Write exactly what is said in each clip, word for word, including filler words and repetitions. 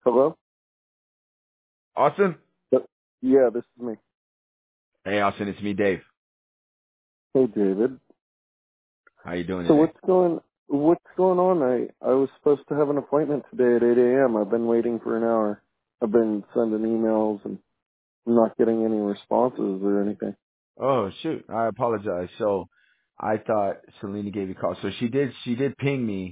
Hello? Austin? Yep. Yeah, this is me. Hey, Austin, it's me, Dave. Hey, David. How you doing So today? what's going what's going on? I I was supposed to have an appointment today at eight a.m. I've been waiting for an hour. I've been sending emails and I'm not getting any responses or anything. Oh, shoot. I apologize. So I thought Selena gave you a call. So she did, she did ping me.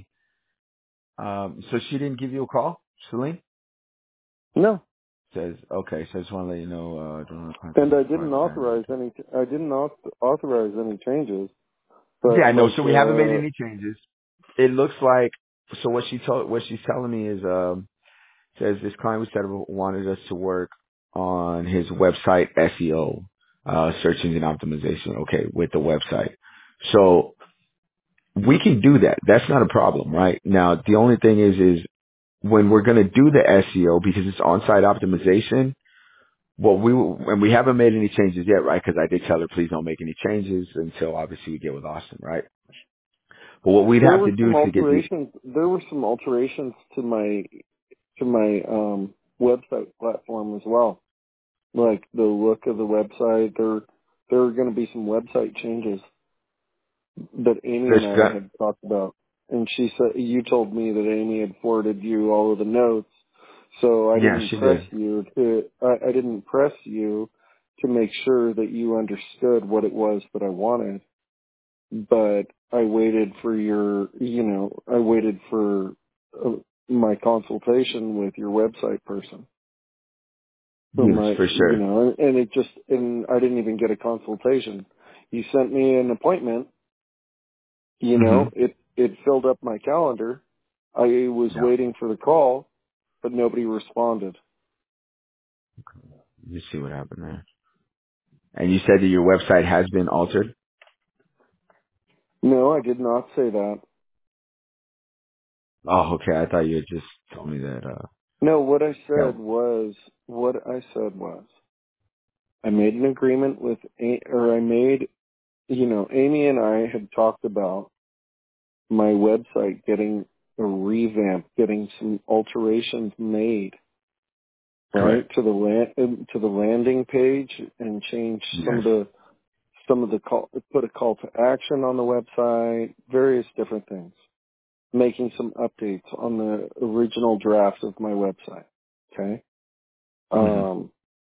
Um, so she didn't give you a call, Selena? No. Says, okay, so I just want to let you know, uh, don't want to contact And you I before didn't I plan. authorize any I didn't auth- authorize any changes. But Yeah, no, like so we haven't made uh any changes. It looks like, so what she told, what she's telling me is, um, says this client we said wanted us to work on his website S E O, uh, search engine optimization. Okay, with the website. So we can do that. That's not a problem, right? Now, the only thing is, is when we're going to do the S E O because it's on-site optimization. What we and we haven't made any changes yet, right? Because I did tell her please don't make any changes until obviously we get with Austin, right? But what we'd there have were to do some to get the alterations there were some alterations to my to my um website platform as well. Like the look of the website. There there are going to be some website changes that Amy there's and I had talked about. And she said you told me that Amy had forwarded you all of the notes, so I yeah, didn't she press did. you to I, I didn't press you to make sure that you understood what it was that I wanted. But I waited for your, you know, I waited for uh, my consultation with your website person. For Yes, my, for you sure. know, and it just, and I didn't even get a consultation. You sent me an appointment, you hmm know, it, it filled up my calendar. I was Yeah. waiting for the call, but nobody responded. You see what happened there. And you said that your website has been altered? No, I did not say that. Oh, okay. I thought you had just told me that, uh, No, what I that, said was, what I said was, I made an agreement with, A- or I made, you know, Amy and I had talked about my website getting a revamp, getting some alterations made, right, correct. to the land, to the landing page, and change some Yes. of the some of the call, put a call to action on the website, various different things, making some updates on the original draft of my website. Okay, hmm um,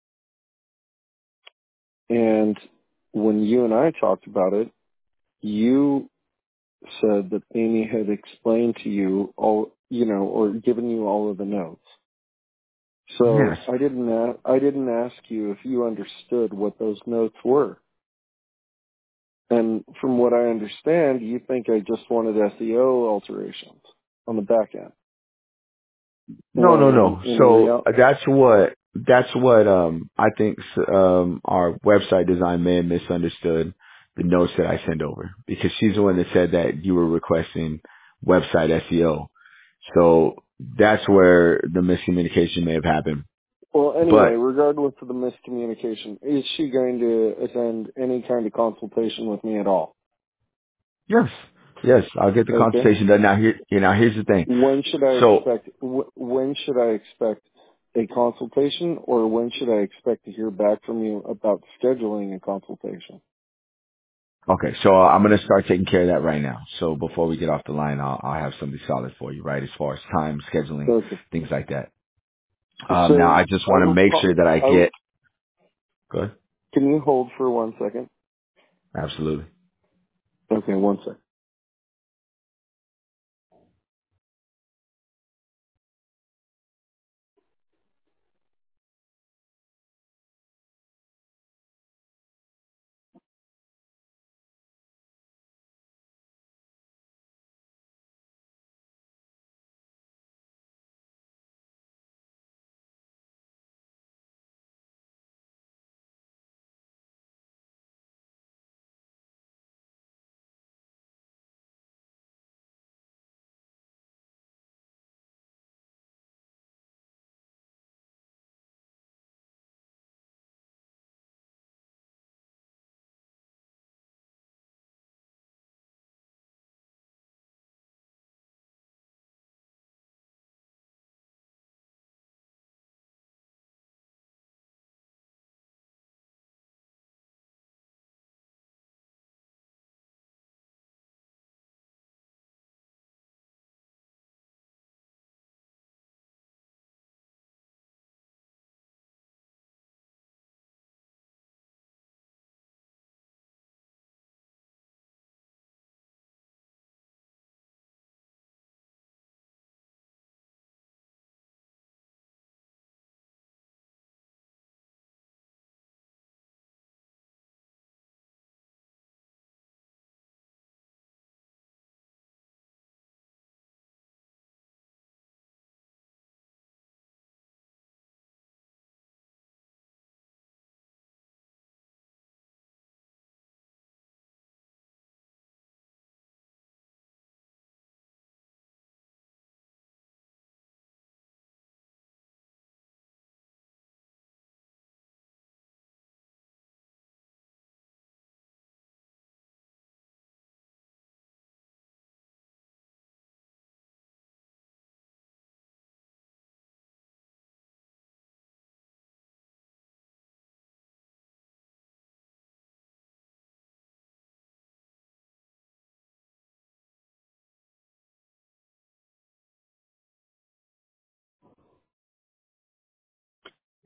and when you and I talked about it, you said that Amy had explained to you all, you know, or given you all of the notes. Yes. So I didn't a- I didn't ask you if you understood what those notes were. And from what I understand, you think I just wanted S E O alterations on the back end. No, no, When no. in So real, uh, that's what, that's what, um, I think, um, our website design may have misunderstood the notes that I sent over because she's the one that said that you were requesting website S E O. So that's where the miscommunication may have happened. well, anyway, But regardless of the miscommunication, is she going to attend any kind of consultation with me at all? yes, yes, I'll get the Okay. consultation done. Now here, you know, here's the thing. When should I So, expect? Wh- when should I expect a consultation, or when should I expect to hear back from you about scheduling a consultation? okay, so I'm going to start taking care of that right now. So before we get off the line, I'll, I'll have something solid for you, right? As far as time, scheduling, Okay. things like that. Um, now So I just I want to will make call. sure that I I will, get, good. can you hold for one second? Absolutely. Okay, one second.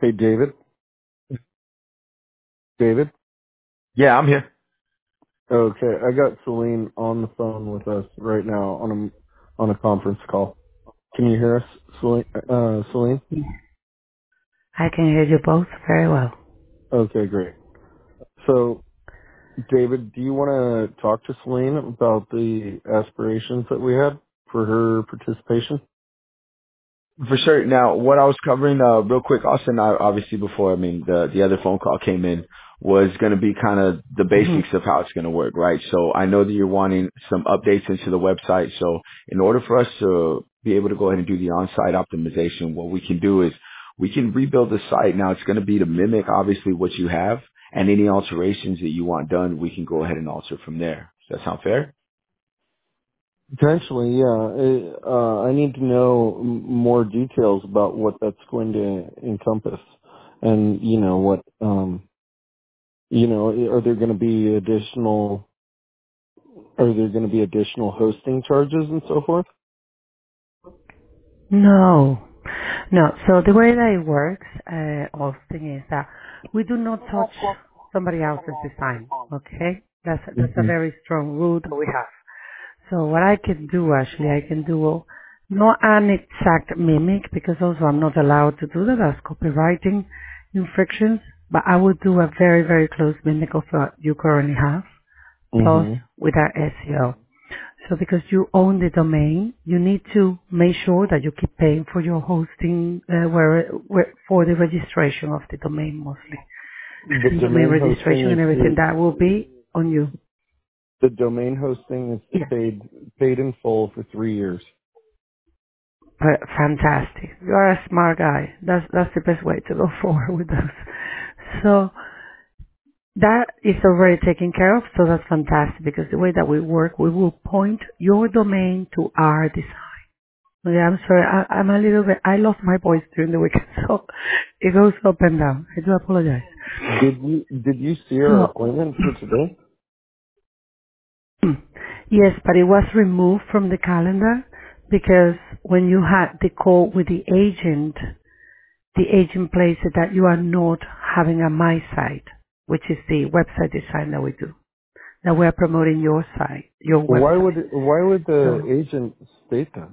Hey, David. David. Yeah, I'm here. Okay, I got Celine on the phone with us right now on a on a conference call. Can you hear us, Celine? Uh, Celine? I can hear you both very well. Okay, great. So, David, do you want to talk to Celine about the aspirations that we had for her participation? For sure. Now, what I was covering, uh, real quick, Austin, I, obviously before, I mean, the, the other phone call came in, was going to be kind of the hmm basics of how it's going to work, right? So I know that you're wanting some updates into the website. So in order for us to be able to go ahead and do the on-site optimization, what we can do is we can rebuild the site. Now it's going to be to mimic obviously what you have, and any alterations that you want done, we can go ahead and alter from there. Does that sound fair? Potentially, yeah. Uh, I need to know m- more details about what that's going to encompass, and you know what. Um, you know, are there going to be additional? Are there going to be additional hosting charges and so forth? No, no. So the way that it works, uh, Austin, is that we do not touch somebody else's design. Okay, that's that's a hmm very strong rule that we have. So what I can do actually, I can do not an exact mimic because also I'm not allowed to do that. That's copywriting infractions. But I would do a very very close mimic of what you currently have, plus hmm with our S E O. So because you own the domain, you need to make sure that you keep paying for your hosting, uh, where, where, for the registration of the domain mostly. The And domain domain registration hosting and is, everything, is that will be on you. the domain hosting is Yes. paid paid in full for three years. But fantastic. You are a smart guy. That's, that's the best way to go forward with us. So that is already taken care of. So that's fantastic because the way that we work, we will point your domain to our design. Yeah, I'm sorry. I, I'm a little bit. I lost my voice during the weekend, so it goes up and down. I do apologize. Did you did you see our So, appointment for today? yes, but it was removed from the calendar because when you had the call with the agent, the agent placed it that you are not having a my site, which is the website design that we do. That we are promoting your site, your Why would website. why would the So agent state that?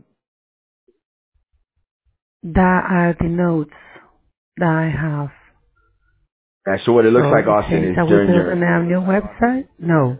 that are the notes that I have. Yeah, so what it looks So like, it Austin, says is that we during build your, an new website? No.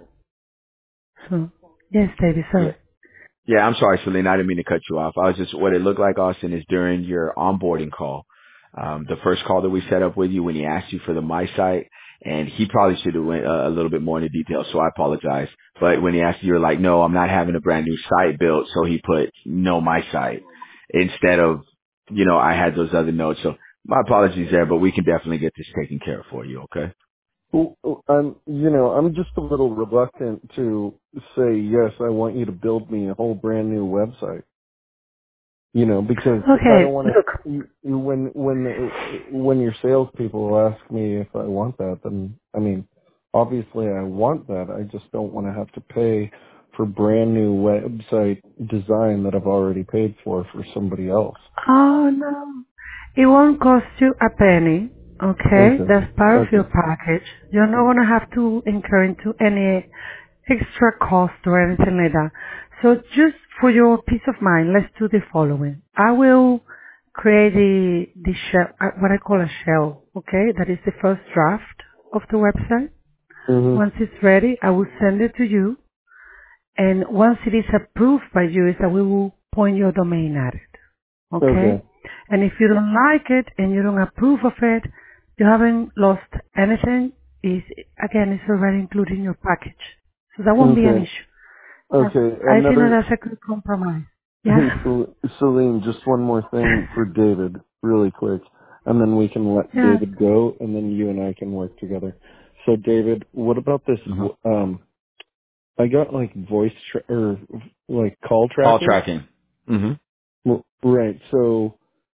So, yes, David, yeah. sorry. Yeah, I'm sorry, Celine. I didn't mean to cut you off. I was just, what it looked like, Austin, is during your onboarding call, um, the first call that we set up with you when he asked you for the My Site, and he probably should have went uh, a little bit more into detail, so I apologize. But when he asked you, you were like, no, I'm not having a brand new site built, so he put no My Site instead of, you know, I had those other notes. So my apologies there, but we can definitely get this taken care of for you, okay? Well, I'm you know I'm just a little reluctant to say yes. I want you to build me a whole brand new website. You know, because I don't Okay, want look. to. When when when your salespeople ask me if I want that, then I mean, obviously I want that. I just don't want to have to pay for brand new website design that I've already paid for for somebody else. Oh, no. It won't cost you a penny, okay? Okay. That's part of your Okay. package. You're not going to have to incur into any extra cost or anything like that. So just for your peace of mind, let's do the following. I will create the, the shell, uh, what I call a shell, okay? That is the first draft of the website. Mhm. Once it's ready, I will send it to you. And once it is approved by you, is that we will point your domain at it. Okay? Okay. And if you don't like it and you don't approve of it, you haven't lost anything. Is again, it's already included in your package. So that won't be an Okay. issue. That's, Okay. I think that Another. that's a good compromise. Hey, Yeah? Cel- Celine, just one more thing for David, really quick, and then we can let Yeah. David go, and then you and I can work together. So, David, what about this? hmm Um, I got like voice tra- or like call Call tracking. tracking. hmm R- Right. So,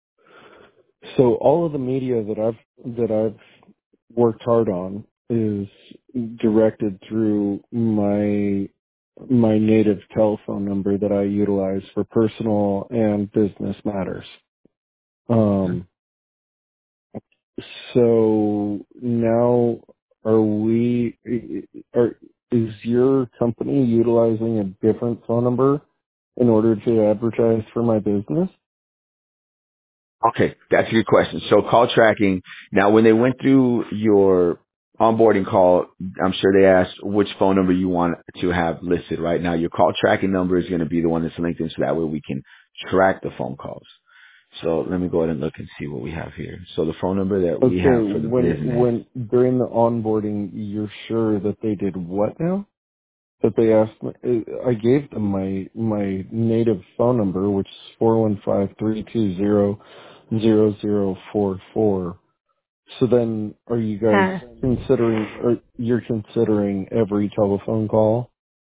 so all of the media that I've that I've worked hard on is directed through my my native telephone number that I utilize for personal and business matters. Um, So now, are we? Are is your company utilizing a different phone number in order to advertise for my business? Okay, that's a good question. So call tracking. Now, when they went through your onboarding call, I'm sure they asked which phone number you want to have listed. Right now, your call tracking number is going to be the one that's linked in, so that way we can track the phone calls. So let me go ahead and look and see what we have here. So the phone number that we Okay, have for the when business. when during the onboarding, you're sure that they did what now? That they asked me, I gave them my my native phone number, which is four one five three two zero zero zero four four. So then, are you guys Uh, considering, or you're considering every telephone call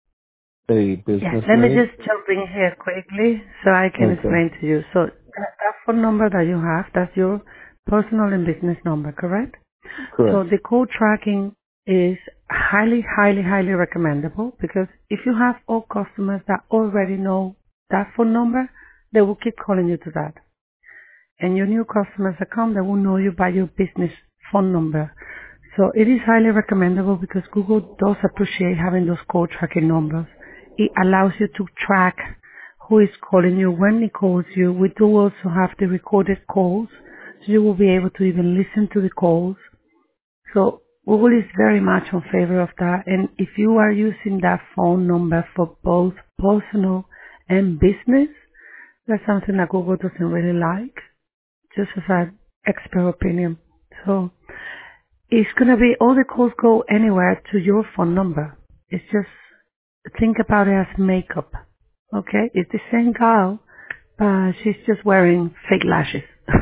a yes, business let me made? just jump in here quickly so I can Okay, explain to you. So that, that phone number that you have, that's your personal and business number, correct? So correct. the code tracking is highly, highly, highly recommendable because if you have all customers that already know that phone number, they will keep calling you to that. And your new customers that come, they will know you by your business phone number. So it is highly recommendable because Google does appreciate having those call tracking numbers. It allows you to track who is calling you, when he calls you. We do also have the recorded calls, so you will be able to even listen to the calls. So Google is very much in favor of that. And if you are using that phone number for both personal and business, that's something that Google doesn't really like, just as an expert opinion. So it's going to be, all the calls go anywhere to your phone number. It's just, think about it as makeup. Okay? It's the same girl, but she's just wearing fake lashes.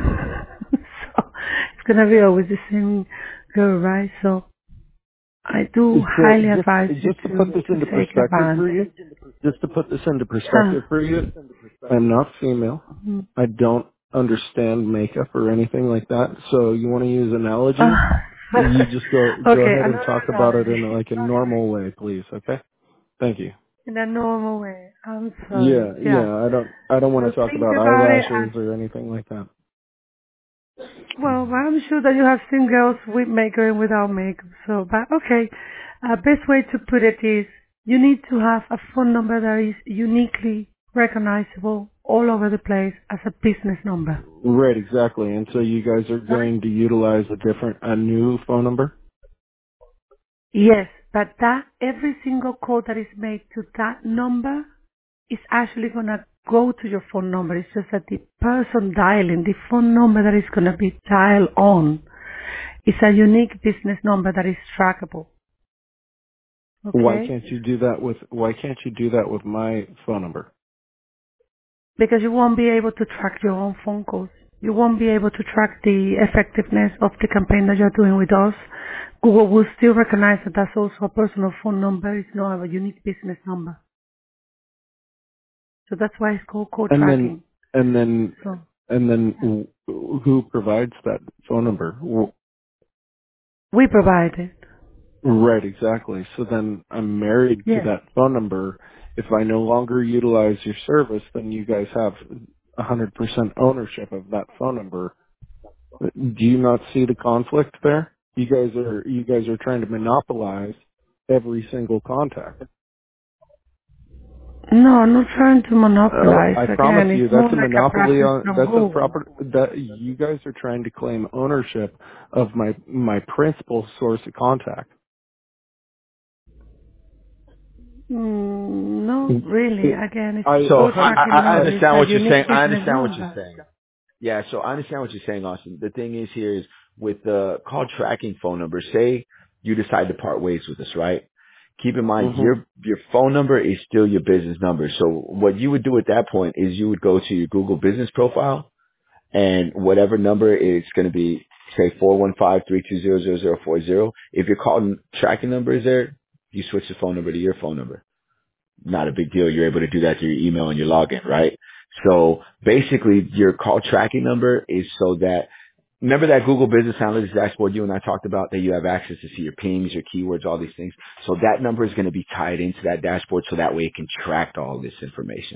So it's going to be always the same girl, right? So I do So highly just advise you just to put to, this to into take perspective for advantage. you, just to put this into Huh. perspective for you, I'm not female. Mhm. I don't understand makeup or anything like that. So you want to use analogies? Ah. You just go go Okay, ahead and another talk about it analogy. in like a normal way, please. Okay? Thank you. In a normal way. I'm sorry. Yeah, Yeah. yeah. I don't I don't want So to talk think about about it as, eyelashes or anything like that. well, I'm sure that you have seen girls with makeup and without makeup. So, but okay. Uh, best way to put it is you need to have a phone number that is uniquely recognizable all over the place as a business number. Right, exactly. And so you guys are Right? going to utilize a different a new phone number? Yes, but that every single call that is made to that number is actually going to go to your phone number. It's just that the person dialing, the phone number that is going to be dialed on, is a unique business number that is trackable. Why Okay? can't you do that with why can't you do that with my phone number? Because you won't be able to track your own phone calls. You won't be able to track the effectiveness of the campaign that you're doing with us. Google will still recognize that that's also a personal phone number. It's not a unique business number. So that's why it's called code And then tracking. and then So and then wh- who provides that phone number? Wh- we provide it. Right, exactly. So then I'm married to Yes. that phone number. If I no longer utilize your service, then you guys have one hundred percent ownership of that phone number. Do you not see the conflict there? You guys are you guys are trying to monopolize every single contact. No, I'm not trying to Oh, monopolize. I promise Again, you, it's that's more a like a monopoly practice on. from That's a Google. proper. That you guys are trying to claim ownership of my my principal source of contact. Mm, not really. It, Again, it's I the So code I, tracking I I number. It's understand a what you're saying. unique I business understand what you're number. saying. Yeah, so I understand what you're saying, Austin. The thing is here is with the call tracking phone number, say you decide to part ways with us, right? Keep in mind hmm your your phone number is still your business number. So what you would do at that point is you would go to your Google business profile and whatever number is going to be, say four one five three two zero zero zero four zero. If your call tracking number is there, you switch the phone number to your phone number. Not a big deal. You're able to do that through your email and your login, right? So basically your call tracking number is so that, remember that Google Business Analytics dashboard you and I talked about that you have access to see your pings, your keywords, all these things. So that number is going to be tied into that dashboard so that way it can track all this information.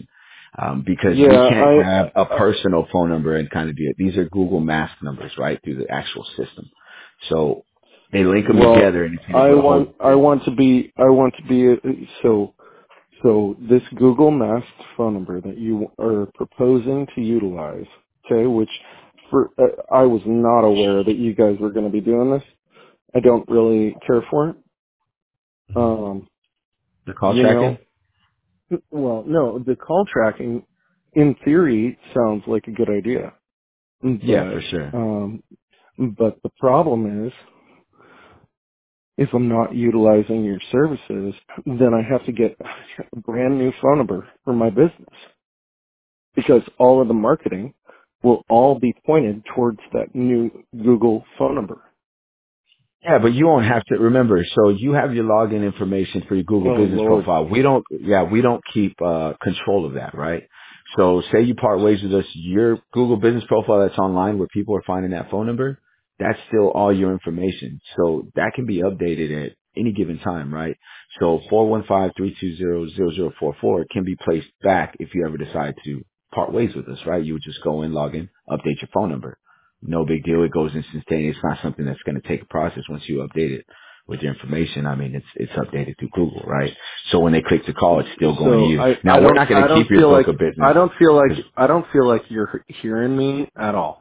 um, because Yeah, we can't I, grab a I personal phone number and kind of do it. These are Google Mask numbers, right, through the actual system. So they link them well, together, and if you're I able to want hold, I want to be I want to be so so this Google Masked phone number that you are proposing to utilize, okay? Which for uh, I was not aware that you guys were going to be doing this. I don't really care for it. Um, the call you know, tracking. well, no, the call tracking, in theory, sounds like a good idea, Yeah, for but sure. um, but the problem is, if I'm not utilizing your services, then I have to get a brand new phone number for my business because all of the marketing will all be pointed towards that new Google phone number. Yeah, but you won't have to remember. So you have your login information for your Google Oh business Lord. profile. We don't, yeah, we don't keep uh, control of that, right? So say you part ways with us, your Google business profile that's online where people are finding that phone number, that's still all your information. So that can be updated at any given time, right? So four one five, three two zero, zero zero four four can be placed back if you ever decide to part ways with us, right? You would just go in, log in, update your phone number. No big deal. It goes instantaneous. It's not something that's going to take a process once you update it with your information. I mean, it's it's updated through Google, right? So when they click to call, it's still going to So you. I I Now we're don't not going I to keep don't your feel like book of I business don't feel like because I don't feel like you're hearing me at all.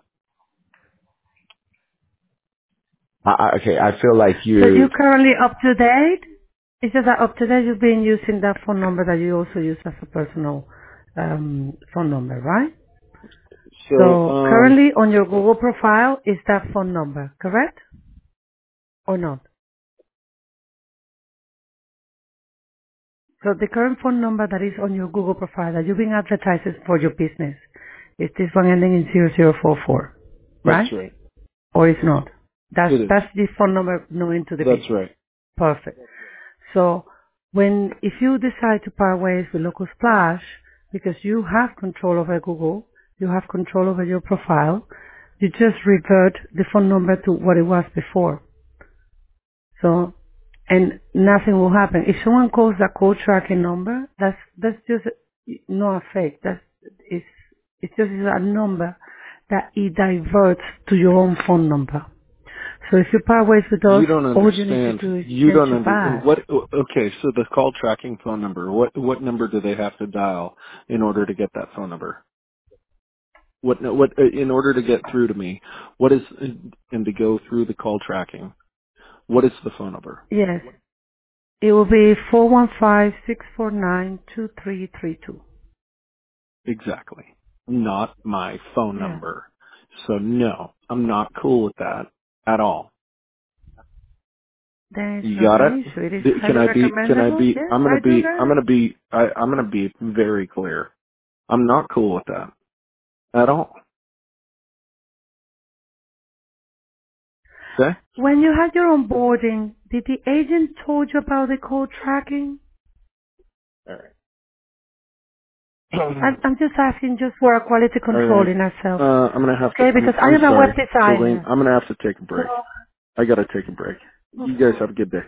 I, I, okay, I feel like So you're you currently up to date? It's just that up to date you've been using that phone number that you also use as a personal um, phone number, right? So So um currently on your Google profile is that phone number, correct? Or not? So the current phone number that is on your Google profile that you've been advertising for your business is this one ending in zero zero four four, that's right? right. Or it's not? That's, It is. that's the phone number known to the That's business. right. Perfect. So when, if you decide to part ways with Local Splash, because you have control over Google, you have control over your profile, you just revert the phone number to what it was before. So, and nothing will happen. If someone calls that call tracking number, that's, that's just not a fake. That's, it's, it's just a number that it diverts to your own phone number. So if you part ways with us, You don't all you need to understand. do is You change don't it under back. what? Okay, so the call tracking phone number. What what number do they have to dial in order to get that phone number? What what in order to get through to me? What is and to go through the call tracking? What is the phone number Yes. It will be four one five, six four nine, two three three two. exactly? Not my phone Yeah. number. So no, I'm not cool with that at all. Then it's You not got an it? issue. It is D- Can highly I be? Can I recommendable. be? Yes, I'm gonna I do be. I'm that. gonna be. I, I'm gonna be very clear. I'm not cool with that at all. Okay? When you had your onboarding, did the agent told you about the call tracking? All right. I'm, I'm just asking just for a quality All control right. in ourselves. Uh, I'm gonna have to. Okay, I'm. because I I'm am a web sorry, Celine. designer. I'm gonna have to take a So, break. I gotta take a break. You guys have a good day.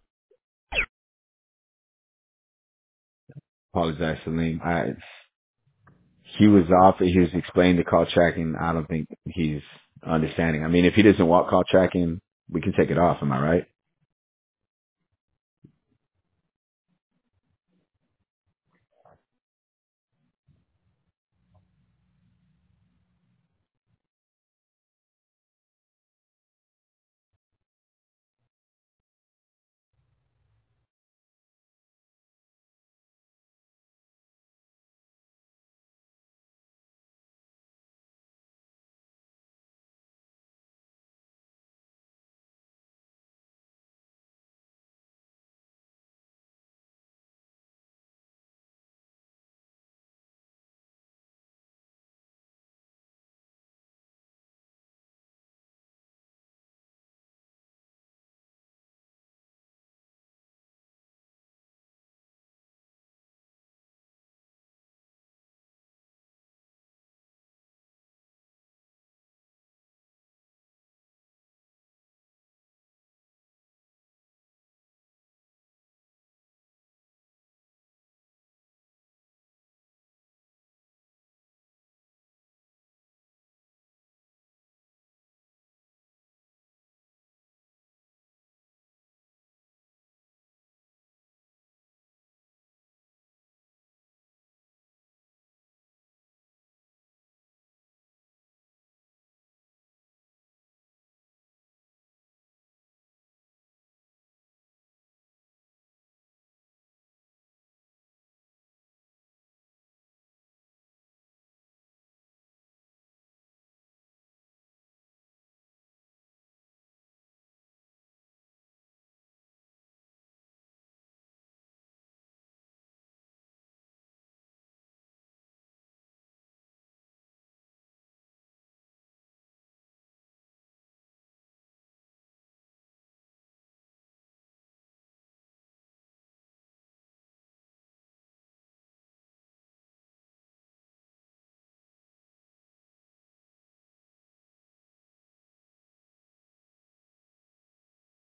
apologize, Salim. I, he was off. He was explaining the call tracking. I don't think he's understanding. I mean, if he doesn't want call tracking, we can take it off. Am I right?